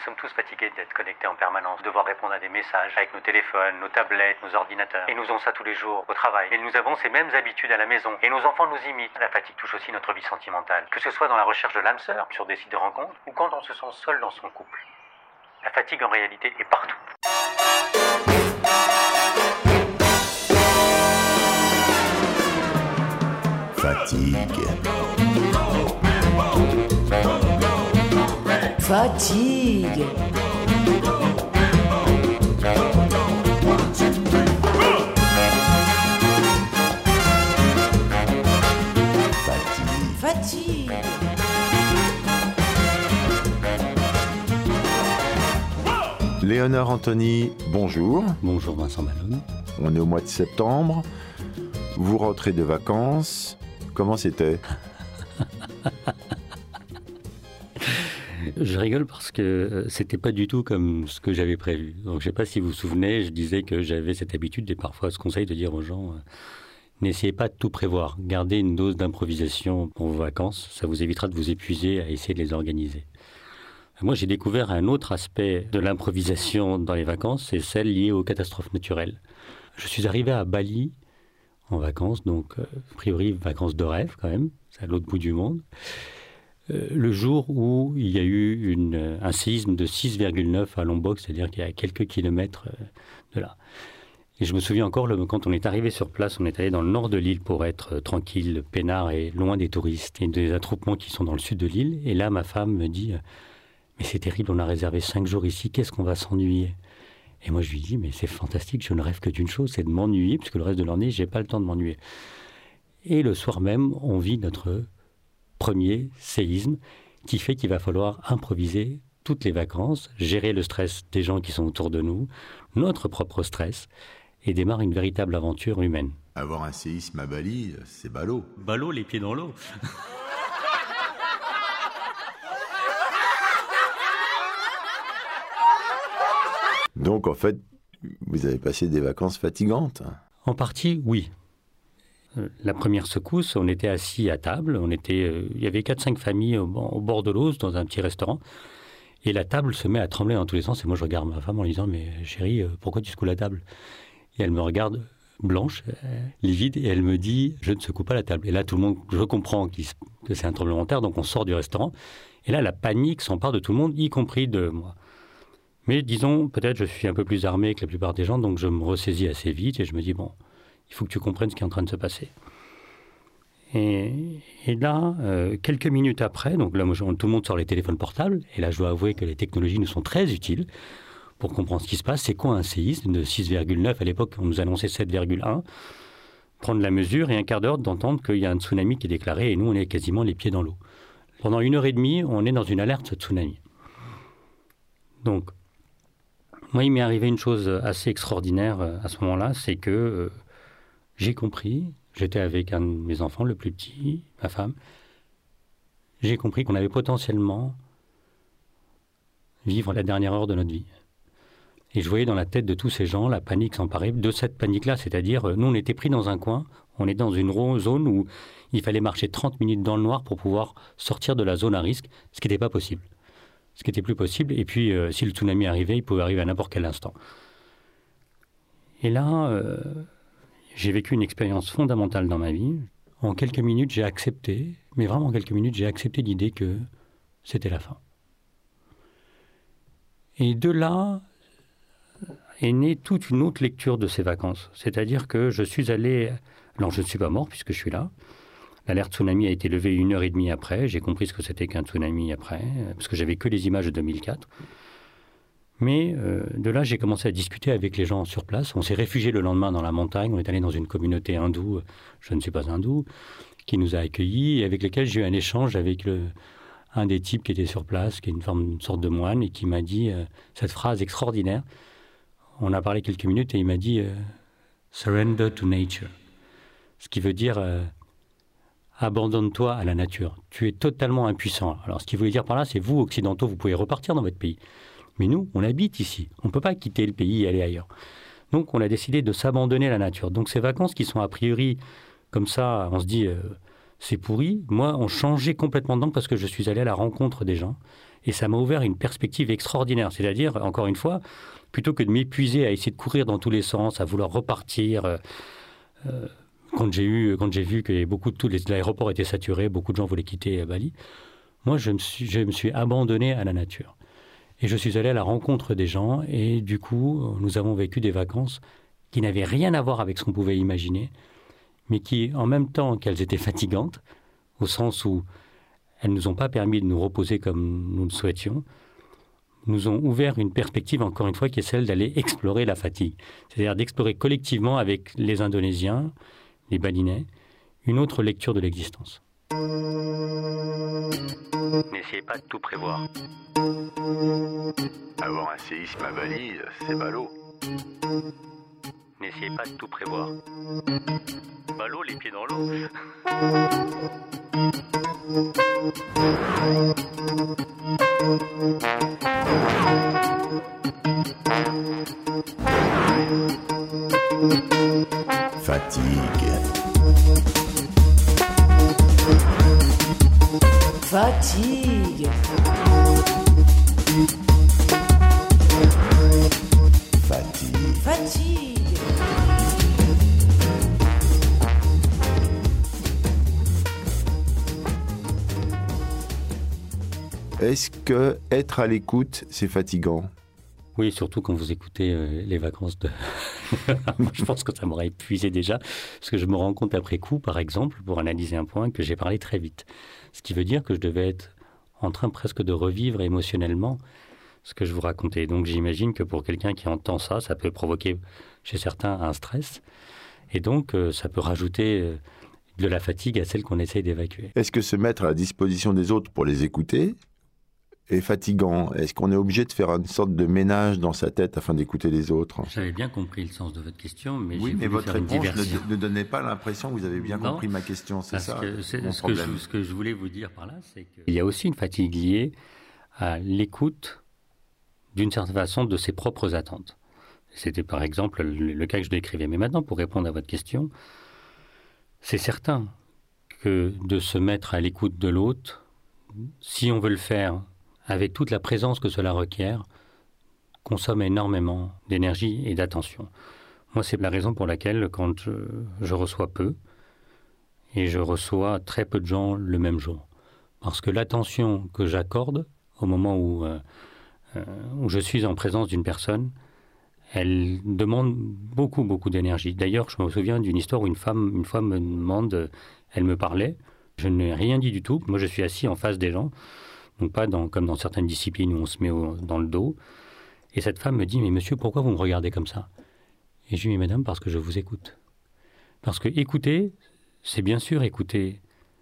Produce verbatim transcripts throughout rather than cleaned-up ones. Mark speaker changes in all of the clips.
Speaker 1: sommes tous fatigués d'être connectés en permanence, de devoir répondre à des messages avec nos téléphones, nos tablettes, nos ordinateurs. Et nous faisons ça tous les jours au travail. Et nous avons ces mêmes habitudes à la maison. Et nos enfants nous imitent. La fatigue touche aussi notre vie sentimentale. Que ce soit dans la recherche de l'âme sœur, sur des sites de rencontres, ou quand on se sent seul dans son couple. La fatigue en réalité est partout.
Speaker 2: Fatigue.
Speaker 3: Fatigue. Fatigue.
Speaker 2: Léonard Anthony, bonjour.
Speaker 4: Bonjour Vincent Malone.
Speaker 2: On est au mois de septembre. Vous rentrez de vacances. Comment c'était ?
Speaker 4: Je rigole parce que c'était pas du tout comme ce que j'avais prévu. Donc je sais pas si vous vous souvenez, je disais que j'avais cette habitude et parfois ce conseil de dire aux gens euh, n'essayez pas de tout prévoir. Gardez une dose d'improvisation pour vos vacances. Ça vous évitera de vous épuiser à essayer de les organiser. Moi, j'ai découvert un autre aspect de l'improvisation dans les vacances, c'est celle liée aux catastrophes naturelles. Je suis arrivé à Bali en vacances, donc euh, a priori vacances de rêve quand même, c'est à l'autre bout du monde. Euh, le jour où il y a eu une, un séisme de six virgule neuf à Lombok, c'est-à-dire qu'il y a quelques kilomètres euh, de là. Et je me souviens encore, le, quand on est arrivé sur place, on est allé dans le nord de l'île pour être euh, tranquille, peinard et loin des touristes et des attroupements qui sont dans le sud de l'île. Et là, ma femme me dit euh, « Mais c'est terrible, on a réservé cinq jours ici, qu'est-ce qu'on va s'ennuyer ?» Et moi, je lui dis « Mais c'est fantastique, je ne rêve que d'une chose, c'est de m'ennuyer, puisque le reste de l'année, je n'ai pas le temps de m'ennuyer. » Et le soir même, on vit notre premier séisme qui fait qu'il va falloir improviser toutes les vacances, gérer le stress des gens qui sont autour de nous, notre propre stress, et démarre une véritable aventure humaine.
Speaker 2: Avoir un séisme à Bali, c'est ballot.
Speaker 4: Ballot, les pieds dans l'eau.
Speaker 2: Donc en fait, vous avez passé des vacances fatigantes.
Speaker 4: En partie, oui. La première secousse, on était assis à table, on était, euh, il y avait quatre cinq familles au, au bord de l'eau, dans un petit restaurant, et la table se met à trembler dans tous les sens, et moi je regarde ma femme en lui disant « Mais chérie, euh, pourquoi tu secoues la table ?» Et elle me regarde blanche, euh, livide, et elle me dit « Je ne secoue pas la table ». Et là, tout le monde, je comprends que c'est un tremblement de terre, donc on sort du restaurant, et là, la panique s'empare de tout le monde, y compris de moi. Mais disons, peut-être je suis un peu plus armé que la plupart des gens, donc je me ressaisis assez vite, et je me dis « Bon, il faut que tu comprennes ce qui est en train de se passer. » Et, et là, euh, quelques minutes après, donc là, moi, tout le monde sort les téléphones portables, et là, je dois avouer que les technologies nous sont très utiles pour comprendre ce qui se passe. C'est quoi un séisme de six virgule neuf ? À l'époque, on nous annonçait sept virgule un. Prendre la mesure et un quart d'heure d'entendre qu'il y a un tsunami qui est déclaré, et nous, on est quasiment les pieds dans l'eau. Pendant une heure et demie, on est dans une alerte tsunami. Donc, moi, il m'est arrivé une chose assez extraordinaire à ce moment-là, c'est que euh, j'ai compris, j'étais avec un de mes enfants, le plus petit, ma femme, j'ai compris qu'on avait potentiellement vivre la dernière heure de notre vie. Et je voyais dans la tête de tous ces gens la panique s'emparer de cette panique-là, c'est-à-dire, nous, on était pris dans un coin, on est dans une zone où il fallait marcher trente minutes dans le noir pour pouvoir sortir de la zone à risque, ce qui n'était pas possible. Ce qui n'était plus possible, et puis euh, si le tsunami arrivait, il pouvait arriver à n'importe quel instant. Et là, euh, j'ai vécu une expérience fondamentale dans ma vie. En quelques minutes, j'ai accepté, mais vraiment en quelques minutes, j'ai accepté l'idée que c'était la fin. Et de là est née toute une autre lecture de ces vacances. C'est-à-dire que je suis allé... Alors, je ne suis pas mort puisque je suis là. L'alerte tsunami a été levée une heure et demie après. J'ai compris ce que c'était qu'un tsunami après, parce que j'avais que les images de deux mille quatre. Mais euh, de là, j'ai commencé à discuter avec les gens sur place. On s'est réfugié le lendemain dans la montagne. On est allé dans une communauté hindoue, je ne suis pas hindou, qui nous a accueillis et avec lesquels j'ai eu un échange avec le, un des types qui était sur place, qui est une, forme, une sorte de moine, et qui m'a dit euh, cette phrase extraordinaire. On a parlé quelques minutes et il m'a dit euh, « Surrender to nature », ce qui veut dire euh, « Abandonne-toi à la nature ». Tu es totalement impuissant. Alors, ce qu'il voulait dire par là, c'est vous, occidentaux, vous pouvez repartir dans votre pays. Mais nous, on habite ici. On ne peut pas quitter le pays et aller ailleurs. Donc, on a décidé de s'abandonner à la nature. Donc, ces vacances qui sont a priori comme ça, on se dit, euh, c'est pourri. Moi, on changeait complètement d'angle parce que je suis allé à la rencontre des gens. Et ça m'a ouvert une perspective extraordinaire. C'est-à-dire, encore une fois, plutôt que de m'épuiser à essayer de courir dans tous les sens, à vouloir repartir, euh, euh, quand j'ai eu, quand j'ai vu que beaucoup de tous les l'aéroport était saturé, beaucoup de gens voulaient quitter Bali, moi je me suis, je me suis abandonné à la nature. Et je suis allé à la rencontre des gens et du coup, nous avons vécu des vacances qui n'avaient rien à voir avec ce qu'on pouvait imaginer, mais qui, en même temps qu'elles étaient fatigantes, au sens où elles ne nous ont pas permis de nous reposer comme nous le souhaitions, nous ont ouvert une perspective, encore une fois, qui est celle d'aller explorer la fatigue. C'est-à-dire d'explorer collectivement avec les Indonésiens, les Balinais, une autre lecture de l'existence.
Speaker 1: N'essayez pas de tout prévoir.
Speaker 2: Avoir un séisme à Bali, c'est ballot.
Speaker 1: N'essayez pas de tout prévoir. Ballot, les pieds dans l'eau.
Speaker 2: Fatigue.
Speaker 3: Fatigue.
Speaker 2: Fatigue.
Speaker 3: Fatigue.
Speaker 2: Est-ce que être à l'écoute, c'est fatigant?
Speaker 4: Oui, surtout quand vous écoutez euh, les vacances de... Je pense que ça m'aurait épuisé déjà, parce que je me rends compte après coup, par exemple, pour analyser un point, que j'ai parlé très vite. Ce qui veut dire que je devais être en train presque de revivre émotionnellement ce que je vous racontais. Donc j'imagine que pour quelqu'un qui entend ça, ça peut provoquer chez certains un stress. Et donc euh, ça peut rajouter euh, de la fatigue à celle qu'on essaye d'évacuer.
Speaker 2: Est-ce que se mettre à la disposition des autres pour les écouter est fatigant? Est-ce qu'on est obligé de faire une sorte de ménage dans sa tête afin d'écouter les autres?
Speaker 4: J'avais bien compris le sens de votre question, mais
Speaker 2: oui,
Speaker 4: j'ai
Speaker 2: mais
Speaker 4: voulu
Speaker 2: votre
Speaker 4: faire une
Speaker 2: réponse
Speaker 4: diversion.
Speaker 2: ne, ne donnait pas l'impression que vous avez bien
Speaker 4: Non,
Speaker 2: compris ma question, c'est
Speaker 4: Parce
Speaker 2: ça
Speaker 4: que c'est-
Speaker 2: mon
Speaker 4: ce, que
Speaker 2: problème.
Speaker 4: je, ce que je voulais vous dire par là, c'est qu'il y a aussi une fatigue liée à l'écoute, d'une certaine façon, de ses propres attentes. C'était par exemple le, le cas que je décrivais. Mais maintenant, pour répondre à votre question, c'est certain que de se mettre à l'écoute de l'autre, si on veut le faire avec toute la présence que cela requiert, consomme énormément d'énergie et d'attention. Moi, c'est la raison pour laquelle, quand je, je reçois peu, et je reçois très peu de gens le même jour. Parce que l'attention que j'accorde au moment où, euh, euh, où je suis en présence d'une personne, elle demande beaucoup, beaucoup d'énergie. D'ailleurs, je me souviens d'une histoire où une femme, une fois me demande, elle me parlait, je n'ai rien dit du tout. Moi, je suis assis en face des gens, donc pas dans, comme dans certaines disciplines où on se met au, dans le dos. Et cette femme me dit, mais monsieur, pourquoi vous me regardez comme ça? Et je lui dis, mais madame, parce que je vous écoute. Parce que écouter, c'est bien sûr écouter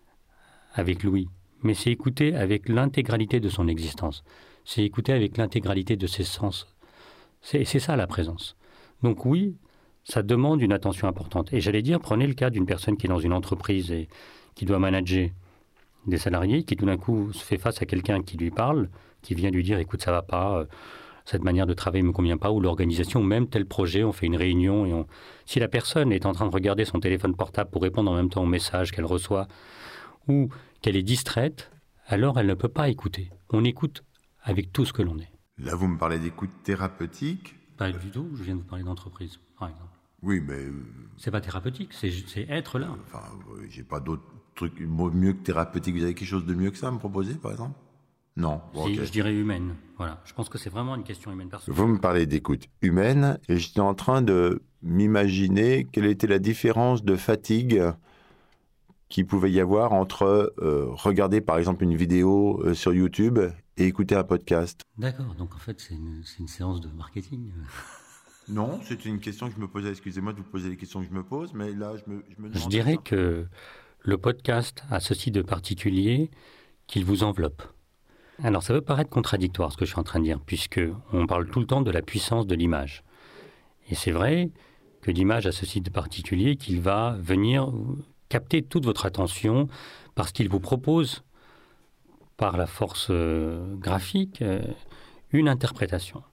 Speaker 4: avec l'ouïe, mais c'est écouter avec l'intégralité de son existence. C'est écouter avec l'intégralité de ses sens. C'est, c'est ça la présence. Donc oui, ça demande une attention importante. Et j'allais dire, prenez le cas d'une personne qui est dans une entreprise et qui doit manager des salariés, qui tout d'un coup se fait face à quelqu'un qui lui parle, qui vient lui dire, écoute, ça va pas, euh, cette manière de travailler ne me convient pas, ou l'organisation, même tel projet, on fait une réunion. Et on... Si la personne est en train de regarder son téléphone portable pour répondre en même temps au message qu'elle reçoit, ou qu'elle est distraite, alors elle ne peut pas écouter. On écoute avec tout ce que l'on est.
Speaker 2: Là, vous me parlez d'écoute thérapeutique.
Speaker 4: Pas du tout, je viens de vous parler d'entreprise, par exemple.
Speaker 2: Oui, mais... euh,
Speaker 4: C'est pas thérapeutique, c'est, c'est être là.
Speaker 2: Enfin, euh, j'ai pas d'autres trucs mieux que thérapeutique. Vous avez quelque chose de mieux que ça à me proposer, par exemple? Non. Bon,
Speaker 4: Si,
Speaker 2: ok.
Speaker 4: je dirais humaine. Voilà. Je pense que c'est vraiment une question humaine. Parce que
Speaker 2: Vous me parlez d'écoute humaine et j'étais en train de m'imaginer quelle était la différence de fatigue qu'il pouvait y avoir entre euh, regarder par exemple une vidéo euh, sur YouTube et écouter un podcast.
Speaker 4: D'accord, donc en fait c'est une, c'est une séance de marketing.
Speaker 2: Non, c'était une question que je me posais. Excusez-moi de vous poser les questions que je me pose, mais là je me, je me
Speaker 4: Je
Speaker 2: demande
Speaker 4: dirais
Speaker 2: ça.
Speaker 4: que le podcast a ceci de particulier qu'il vous enveloppe. Alors ça peut paraître contradictoire ce que je suis en train de dire, puisque on parle tout le temps de la puissance de l'image. Et c'est vrai que l'image a ceci de particulier qu'il va venir capter toute votre attention parce qu'il vous propose, par la force euh, graphique, euh, une interprétation.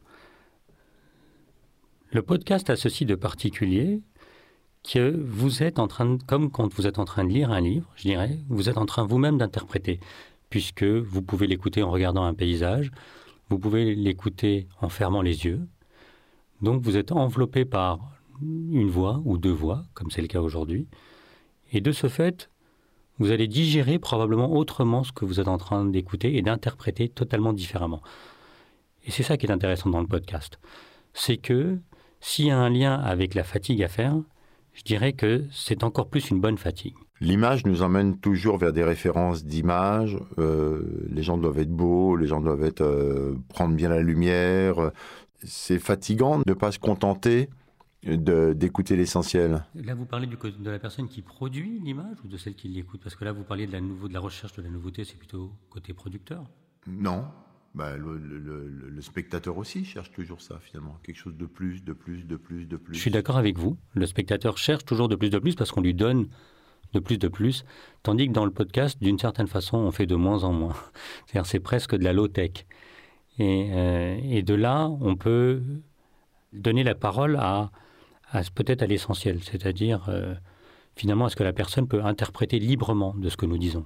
Speaker 4: Le podcast a ceci de particulier que vous êtes en train de, comme quand vous êtes en train de lire un livre, je dirais, vous êtes en train vous-même d'interpréter. puisque vous pouvez l'écouter en regardant un paysage, vous pouvez l'écouter en fermant les yeux. Donc vous êtes enveloppé par une voix ou deux voix, comme c'est le cas aujourd'hui. Et de ce fait, vous allez digérer probablement autrement ce que vous êtes en train d'écouter et d'interpréter totalement différemment. Et c'est ça qui est intéressant dans le podcast. C'est que s'il y a un lien avec la fatigue à faire, je dirais que c'est encore plus une bonne fatigue.
Speaker 2: L'image nous emmène toujours vers des références d'images. Euh, les gens doivent être beaux, les gens doivent être, euh, prendre bien la lumière. C'est fatigant de ne pas se contenter de, d'écouter l'essentiel.
Speaker 4: Là, vous parlez du, de la personne qui produit l'image ou de celle qui l'écoute? Parce que là, vous parliez de la, nouveau, de la recherche de la nouveauté, c'est plutôt côté producteur.
Speaker 2: Non. Bah, le, le, le, le spectateur aussi cherche toujours ça, finalement. Quelque chose de plus, de plus, de plus, de plus.
Speaker 4: Je suis d'accord avec vous. Le spectateur cherche toujours de plus, de plus, parce qu'on lui donne de plus, de plus. Tandis que dans le podcast, d'une certaine façon, on fait de moins en moins. C'est-à-dire, c'est presque de la low-tech. Et, euh, et de là, on peut donner la parole à, à peut-être à l'essentiel. C'est-à-dire, euh, finalement, à ce que la personne peut interpréter librement de ce que nous disons.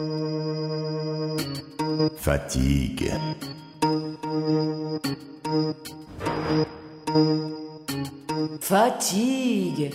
Speaker 2: Fatigue.
Speaker 3: Fatigue.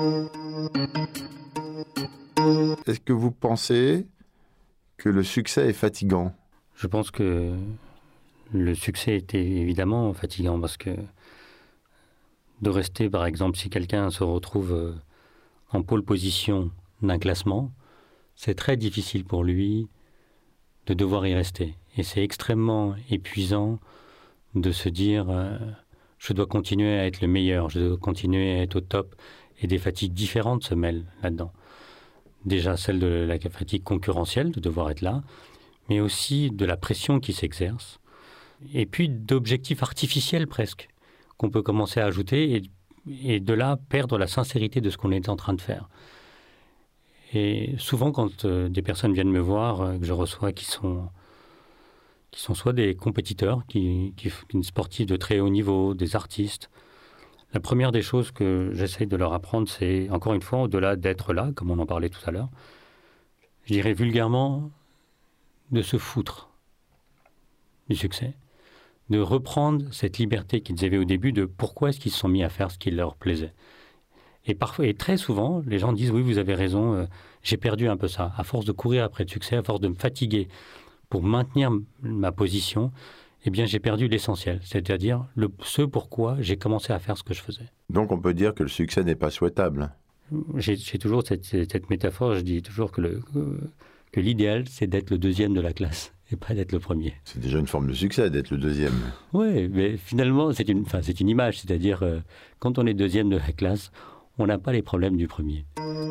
Speaker 2: Est-ce que vous pensez que le succès est fatigant?
Speaker 4: Je pense que le succès était évidemment fatigant parce que de rester, par exemple, si quelqu'un se retrouve en pôle position d'un classement, c'est très difficile pour lui de devoir y rester. Et c'est extrêmement épuisant de se dire euh, je dois continuer à être le meilleur, je dois continuer à être au top. Et des fatigues différentes se mêlent là-dedans. Déjà celle de la fatigue concurrentielle, de devoir être là, mais aussi de la pression qui s'exerce. Et puis d'objectifs artificiels presque, qu'on peut commencer à ajouter et, et de là perdre la sincérité de ce qu'on est en train de faire. Et souvent, quand euh, des personnes viennent me voir, euh, que je reçois, qui sont, qui sont soit des compétiteurs, qui, qui, qui sportifs de très haut niveau, des artistes, la première des choses que j'essaye de leur apprendre, c'est, encore une fois, au-delà d'être là, comme on en parlait tout à l'heure, je dirais vulgairement, de se foutre du succès, de reprendre cette liberté qu'ils avaient au début de pourquoi est-ce qu'ils se sont mis à faire ce qui leur plaisait. Et, parfois, et très souvent, les gens disent « oui, vous avez raison, euh, j'ai perdu un peu ça. À force de courir après le succès, à force de me fatiguer pour maintenir m- ma position, eh bien, j'ai perdu l'essentiel, c'est-à-dire le, ce pourquoi j'ai commencé à faire ce que je faisais. »
Speaker 2: Donc on peut dire que le succès n'est pas souhaitable.
Speaker 4: J'ai, j'ai toujours cette, cette métaphore, je dis toujours que, le, que l'idéal, c'est d'être le deuxième de la classe et pas d'être le premier.
Speaker 2: C'est déjà une forme de succès d'être le deuxième.
Speaker 4: Oui, mais finalement, c'est une, enfin, c'est une image, c'est-à-dire euh, quand on est deuxième de la classe, on n'a pas les problèmes du premier.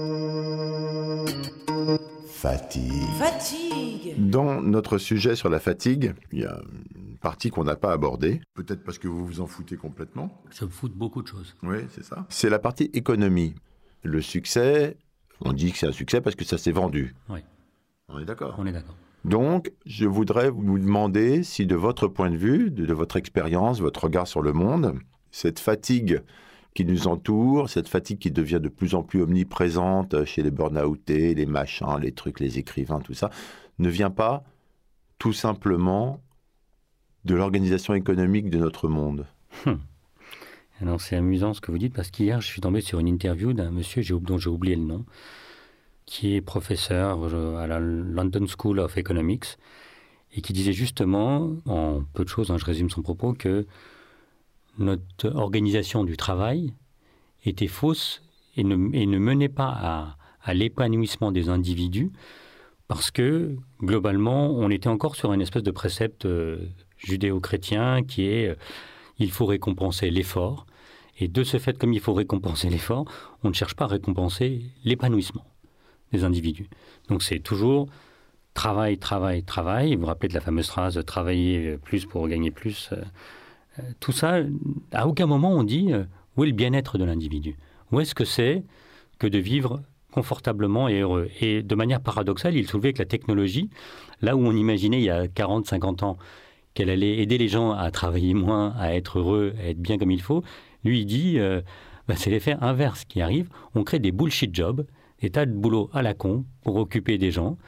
Speaker 2: Fatigue.
Speaker 3: Fatigue.
Speaker 2: Dans notre sujet sur la fatigue, il y a une partie qu'on n'a pas abordée. Peut-être parce que vous vous en foutez complètement.
Speaker 4: Ça me fout de beaucoup de choses.
Speaker 2: Oui, c'est ça. C'est la partie économie. Le succès, on dit que c'est un succès parce que ça s'est vendu.
Speaker 4: Oui.
Speaker 2: On est d'accord.
Speaker 4: On est d'accord.
Speaker 2: Donc, je voudrais vous demander si, de votre point de vue, de, de votre expérience, votre regard sur le monde, cette fatigue qui nous entoure, cette fatigue qui devient de plus en plus omniprésente chez les burn-outés, les machins, les trucs, les écrivains, tout ça, ne vient pas tout simplement de l'organisation économique de notre monde.
Speaker 4: Hum. Alors, c'est amusant ce que vous dites, parce qu'hier, je suis tombé sur une interview d'un monsieur j'ai, dont j'ai oublié le nom, qui est professeur à la London School of Economics, et qui disait justement, en peu de choses, hein, je résume son propos, que notre organisation du travail était fausse et ne, et ne menait pas à, à l'épanouissement des individus parce que, globalement, on était encore sur une espèce de précepte euh, judéo-chrétien qui est euh, il faut récompenser l'effort. Et de ce fait, comme il faut récompenser l'effort, on ne cherche pas à récompenser l'épanouissement des individus. Donc c'est toujours travail, travail, travail. Vous vous rappelez de la fameuse phrase « travailler plus pour gagner plus ». Tout ça, à aucun moment on dit euh, où est le bien-être de l'individu. Où est-ce que c'est que de vivre confortablement et heureux. Et de manière paradoxale, il soulevait que la technologie, là où on imaginait il y a quarante, cinquante ans qu'elle allait aider les gens à travailler moins, à être heureux, à être bien comme il faut, lui il dit euh, bah, c'est l'effet inverse qui arrive. On crée des bullshit jobs, des tas de boulots à la con pour occuper des gens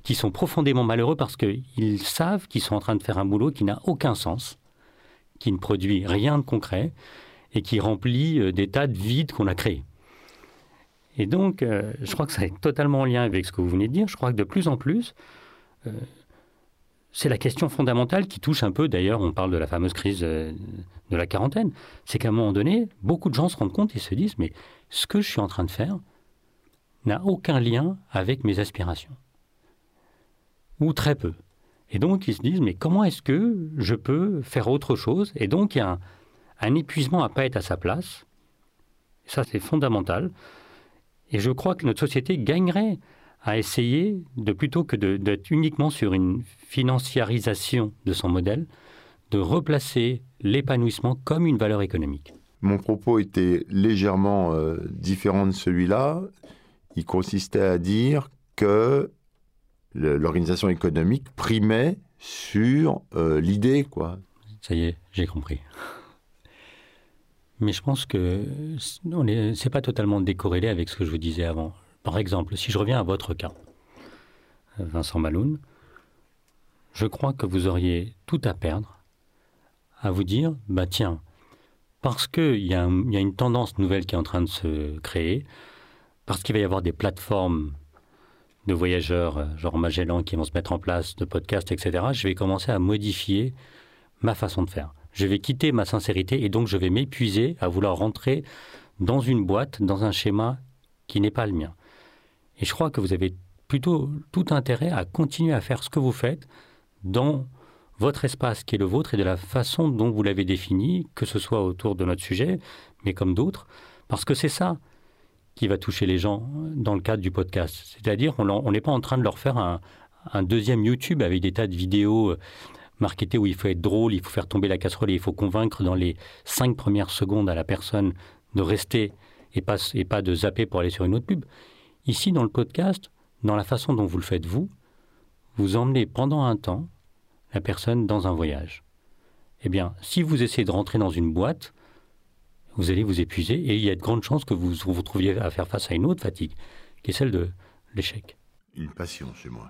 Speaker 4: qui sont profondément malheureux parce qu'ils savent qu'ils sont en train de faire un boulot qui n'a aucun sens, qui ne produit rien de concret et qui remplit des tas de vides qu'on a créés. Et donc, euh, je crois que ça est totalement en lien avec ce que vous venez de dire. Je crois que de plus en plus, euh, c'est la question fondamentale qui touche un peu, d'ailleurs, on parle de la fameuse crise euh, de la quarantaine, c'est qu'à un moment donné, beaucoup de gens se rendent compte et se disent « mais ce que je suis en train de faire n'a aucun lien avec mes aspirations. » Ou très peu. Et donc, ils se disent « mais comment est-ce que je peux faire autre chose ?» Et donc, il y a un, un épuisement à ne pas être à sa place. Et ça, c'est fondamental. Et je crois que notre société gagnerait à essayer, de, plutôt que de, d'être uniquement sur une financiarisation de son modèle, de replacer l'épanouissement comme une valeur économique.
Speaker 2: Mon propos était légèrement euh, différent de celui-là. Il consistait à dire que le, l'organisation économique primait sur euh, l'idée, quoi.
Speaker 4: Ça y est, j'ai compris. Mais je pense que ce n'est pas totalement décorrélé avec ce que je vous disais avant. Par exemple, si je reviens à votre cas, Vincent Maloun, je crois que vous auriez tout à perdre à vous dire, bah tiens, parce qu'il y, y a une tendance nouvelle qui est en train de se créer, parce qu'il va y avoir des plateformes de voyageurs, genre Magellan, qui vont se mettre en place, de podcasts, et cetera, je vais commencer à modifier ma façon de faire. Je vais quitter ma sincérité et donc je vais m'épuiser à vouloir rentrer dans une boîte, dans un schéma qui n'est pas le mien. Et je crois que vous avez plutôt tout intérêt à continuer à faire ce que vous faites dans votre espace qui est le vôtre et de la façon dont vous l'avez défini, que ce soit autour de notre sujet, mais comme d'autres, parce que c'est ça qui va toucher les gens dans le cadre du podcast. C'est-à-dire on n'est pas en train de leur faire un, un deuxième YouTube avec des tas de vidéos marketé où il faut être drôle, il faut faire tomber la casserole et il faut convaincre dans les cinq premières secondes à la personne de rester et pas, et pas de zapper pour aller sur une autre pub. Ici, dans le podcast, dans la façon dont vous le faites vous, vous emmenez pendant un temps la personne dans un voyage. Eh bien, si vous essayez de rentrer dans une boîte, vous allez vous épuiser et il y a de grandes chances que vous vous trouviez à faire face à une autre fatigue, qui est celle de l'échec.
Speaker 2: Une passion chez moi.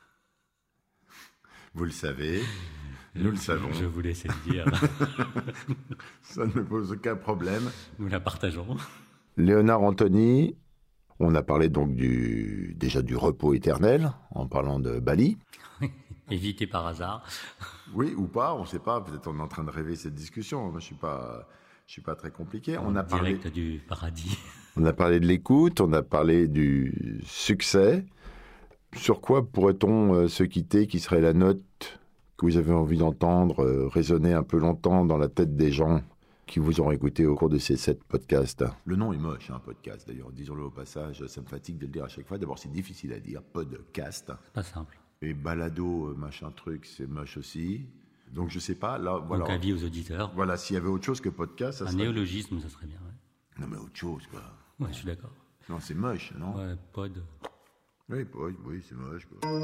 Speaker 2: Vous le savez, nous le savons.
Speaker 4: Je vous laisse le dire.
Speaker 2: Ça ne me pose aucun problème.
Speaker 4: Nous la partageons.
Speaker 2: Léonard Anthony, on a parlé donc du, déjà du repos éternel, en parlant de Bali.
Speaker 4: Évité par hasard.
Speaker 2: Oui, ou pas, on ne sait pas. Peut-être on est en train de rêver cette discussion. Moi, je ne suis pas, je suis pas très compliqué.
Speaker 4: En
Speaker 2: on a
Speaker 4: direct
Speaker 2: parlé
Speaker 4: du paradis.
Speaker 2: On a parlé de l'écoute, on a parlé du succès. Sur quoi pourrait-on euh, se quitter, qui serait la note que vous avez envie d'entendre euh, résonner un peu longtemps dans la tête des gens qui vous auront écouté au cours de ces sept podcasts? Le nom est moche, un hein, podcast d'ailleurs, disons-le au passage, ça me fatigue de le dire à chaque fois. D'abord, c'est difficile à dire, podcast.
Speaker 4: C'est pas simple.
Speaker 2: Et balado, machin truc, c'est moche aussi. Donc je sais pas, là, voilà.
Speaker 4: Donc avis aux auditeurs.
Speaker 2: Voilà, s'il y avait autre chose que podcast, ça
Speaker 4: un
Speaker 2: serait...
Speaker 4: néologisme, ça serait bien, ouais.
Speaker 2: Non mais autre chose, quoi.
Speaker 4: Ouais, je suis d'accord.
Speaker 2: Non, c'est moche, non?
Speaker 4: Ouais, pod...
Speaker 2: Oui, oui, oui, c'est moche.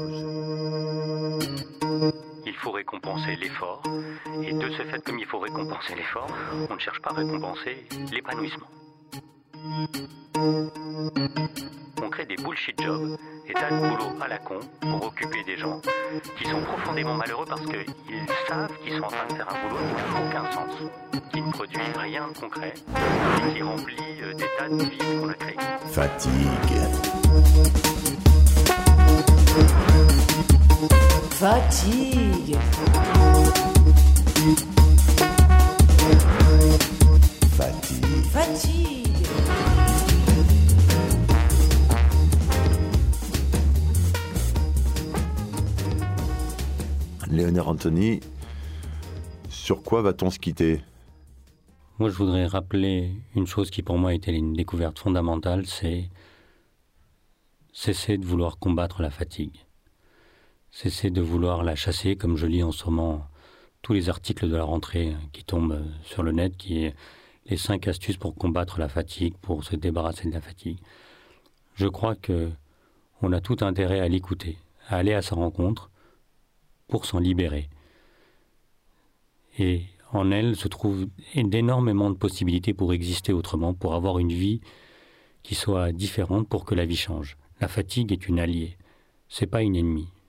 Speaker 1: Il faut récompenser l'effort, et de ce fait, comme il faut récompenser l'effort, on ne cherche pas à récompenser l'épanouissement. On crée des bullshit jobs, des tas de boulot à la con pour occuper des gens qui sont profondément malheureux parce qu'ils savent qu'ils sont en train de faire un boulot qui n'a aucun sens, qui ne produit rien de concret et qui remplit des tas de vies qu'on a créés.
Speaker 2: Fatigue.
Speaker 3: Fatigue.
Speaker 2: Fatigue.
Speaker 3: Fatigue.
Speaker 2: Léonard Anthony, sur quoi va-t-on se quitter?
Speaker 4: Moi, je voudrais rappeler une chose qui pour moi était une découverte fondamentale, c'est cesser de vouloir combattre la fatigue. Cesser de vouloir la chasser, comme je lis en ce moment tous les articles de la rentrée qui tombent sur le net, qui est les cinq astuces pour combattre la fatigue, pour se débarrasser de la fatigue. Je crois que on a tout intérêt à l'écouter, à aller à sa rencontre pour s'en libérer. Et en elle se trouve énormément de possibilités pour exister autrement, pour avoir une vie qui soit différente, pour que la vie change. La fatigue est une alliée, c'est pas une ennemie.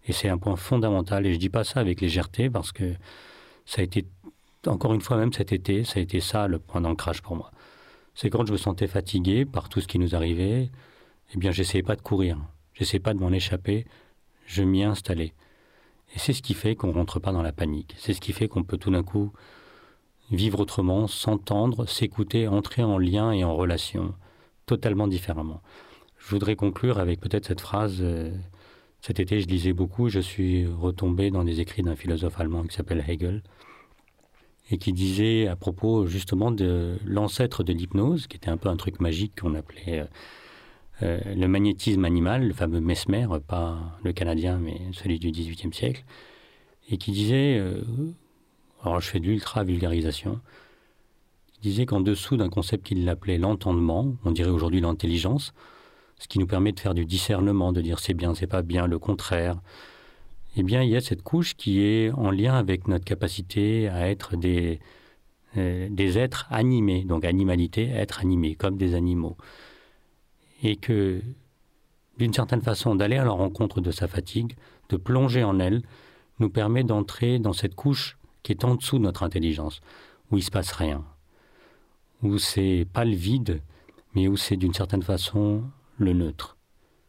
Speaker 4: Et c'est un point fondamental. Et je ne dis pas ça avec légèreté parce que ça a été, encore une fois même cet été, ça a été ça le point d'ancrage pour moi. C'est quand je me sentais fatigué par tout ce qui nous arrivait, eh bien, j'essayais pas de courir. J'essayais pas de m'en échapper. Je m'y installais. Et c'est ce qui fait qu'on ne rentre pas dans la panique. C'est ce qui fait qu'on peut tout d'un coup vivre autrement, s'entendre, s'écouter, entrer en lien et en relation totalement différemment. Je voudrais conclure avec peut-être cette phrase. Euh, cet été, je lisais beaucoup. Je suis retombé dans des écrits d'un philosophe allemand qui s'appelle Hegel et qui disait à propos justement de l'ancêtre de l'hypnose, qui était un peu un truc magique qu'on appelait euh, euh, le magnétisme animal, le fameux Mesmer, pas le canadien, mais celui du dix-huitième siècle, et qui disait, euh, alors je fais de l'ultra-vulgarisation, il disait qu'en dessous d'un concept qu'il appelait l'entendement, on dirait aujourd'hui l'intelligence, ce qui nous permet de faire du discernement, de dire c'est bien, c'est pas bien, le contraire, eh bien il y a cette couche qui est en lien avec notre capacité à être des, euh, des êtres animés, donc animalité, être animé, comme des animaux. Et que, d'une certaine façon, d'aller à la rencontre de sa fatigue, de plonger en elle, nous permet d'entrer dans cette couche qui est en dessous de notre intelligence, où il ne se passe rien, où c'est pas le vide, mais où c'est d'une certaine façon le neutre.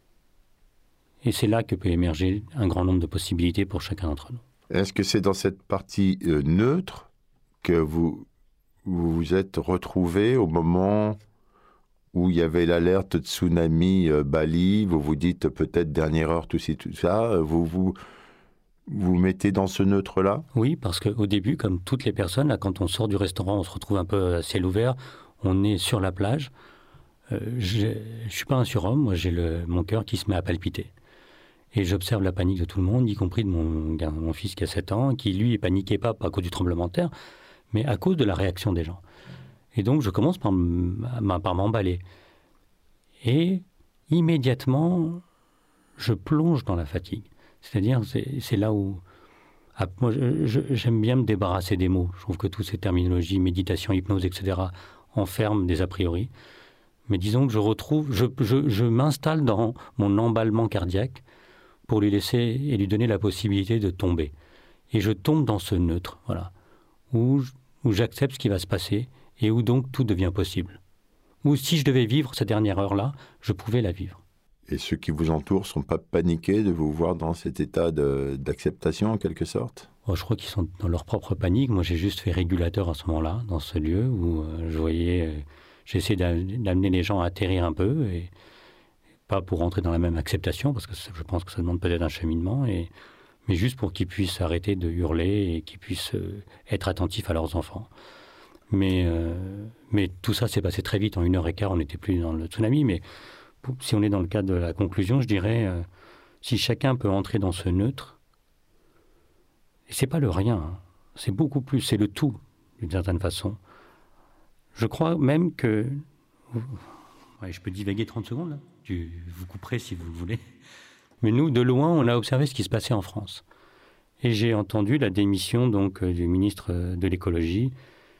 Speaker 4: Et c'est là que peut émerger un grand nombre de possibilités pour chacun d'entre nous.
Speaker 2: Est-ce que c'est dans cette partie euh, neutre que vous vous, vous êtes retrouvé au moment où il y avait l'alerte de tsunami euh, Bali, vous vous dites peut-être dernière heure, tout, ci, tout ça, vous vous vous mettez dans ce neutre-là?
Speaker 4: Oui, parce qu'au début, comme toutes les personnes, là, quand on sort du restaurant, on se retrouve un peu à ciel ouvert, on est sur la plage. Euh, je ne suis pas un surhomme, moi j'ai le, mon cœur qui se met à palpiter. Et j'observe la panique de tout le monde, y compris de mon, mon fils qui a sept ans, qui lui est paniqué pas, pas à cause du tremblement de terre, mais à cause de la réaction des gens. Et donc je commence par, par m'emballer. Et immédiatement, je plonge dans la fatigue. C'est-à-dire, c'est, c'est là où... Ah, moi, je, je, j'aime bien me débarrasser des mots. Je trouve que toutes ces terminologies, méditation, hypnose, et cetera, enferment des a priori. Mais disons que je retrouve... Je, je, je m'installe dans mon emballement cardiaque pour lui laisser et lui donner la possibilité de tomber. Et je tombe dans ce neutre, voilà, où, où j'accepte ce qui va se passer et où donc tout devient possible. Où si je devais vivre cette dernière heure-là, je pouvais la vivre.
Speaker 2: Et ceux qui vous entourent ne sont pas paniqués de vous voir dans cet état de, d'acceptation, en quelque sorte?
Speaker 4: Oh, je crois qu'ils sont dans leur propre panique. Moi, j'ai juste fait régulateur à ce moment-là, dans ce lieu où euh, je voyais... Euh, j'ai essayé d'amener les gens à atterrir un peu, et pas pour rentrer dans la même acceptation, parce que je pense que ça demande peut-être un cheminement, et, mais juste pour qu'ils puissent arrêter de hurler et qu'ils puissent euh, être attentifs à leurs enfants. Mais, euh, mais tout ça s'est passé très vite. En une heure et quart, on n'était plus dans le tsunami, mais... Si on est dans le cadre de la conclusion, je dirais, euh, si chacun peut entrer dans ce neutre, et c'est pas le rien, hein, c'est beaucoup plus, c'est le tout, d'une certaine façon. Je crois même que... Ouais, je peux divaguer trente secondes, là. Tu, vous couperez si vous le voulez. Mais nous, de loin, on a observé ce qui se passait en France. Et j'ai entendu la démission donc, du ministre de l'écologie.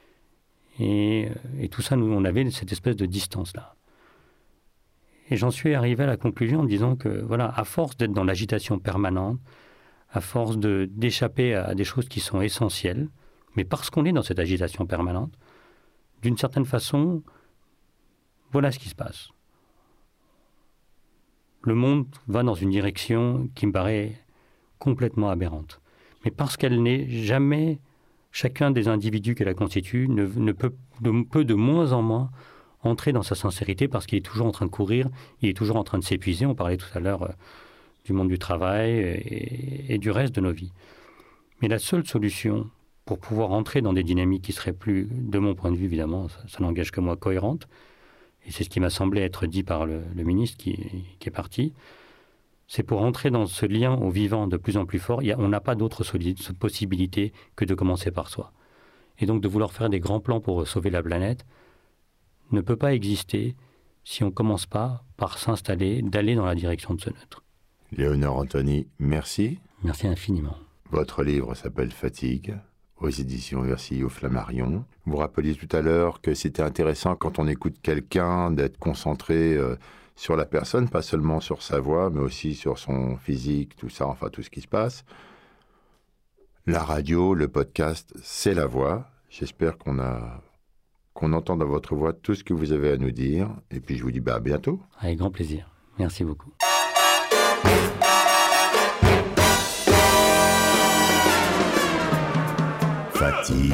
Speaker 4: Et, et tout ça, nous, on avait cette espèce de distance-là. Et j'en suis arrivé à la conclusion en disant que, voilà, à force d'être dans l'agitation permanente, à force de, d'échapper à des choses qui sont essentielles, mais parce qu'on est dans cette agitation permanente, d'une certaine façon, voilà ce qui se passe. Le monde va dans une direction qui me paraît complètement aberrante. Mais parce qu'elle n'est jamais, chacun des individus qui la constituent ne, ne peut, de, peut de moins en moins entrer dans sa sincérité parce qu'il est toujours en train de courir, il est toujours en train de s'épuiser. On parlait tout à l'heure euh, du monde du travail et, et du reste de nos vies. Mais la seule solution pour pouvoir entrer dans des dynamiques qui seraient plus, de mon point de vue évidemment, ça, ça n'engage que moi, cohérentes, et c'est ce qui m'a semblé être dit par le, le ministre qui, qui est parti, c'est pour entrer dans ce lien au vivant de plus en plus fort, il y a, on n'a pas d'autre solide, possibilité que de commencer par soi. Et donc de vouloir faire des grands plans pour sauver la planète ne peut pas exister si on ne commence pas par s'installer, d'aller dans la direction de ce neutre.
Speaker 2: Léonore Anthony, merci.
Speaker 4: Merci infiniment.
Speaker 2: Votre livre s'appelle Fatigue, aux éditions Versilio Flammarion. Vous rappeliez tout à l'heure que c'était intéressant quand on écoute quelqu'un d'être concentré euh, sur la personne, pas seulement sur sa voix, mais aussi sur son physique, tout ça, enfin tout ce qui se passe. La radio, le podcast, c'est la voix. J'espère qu'on a, qu'on entend dans votre voix tout ce que vous avez à nous dire. Et puis je vous dis bah, à bientôt.
Speaker 4: Avec grand plaisir. Merci beaucoup.
Speaker 2: Fatigue.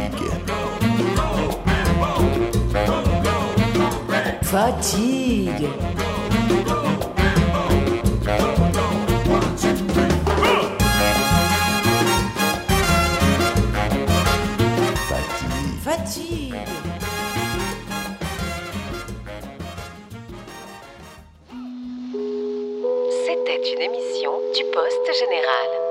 Speaker 3: Fatigue. Fatigue.
Speaker 5: C'était une émission du Poste Général.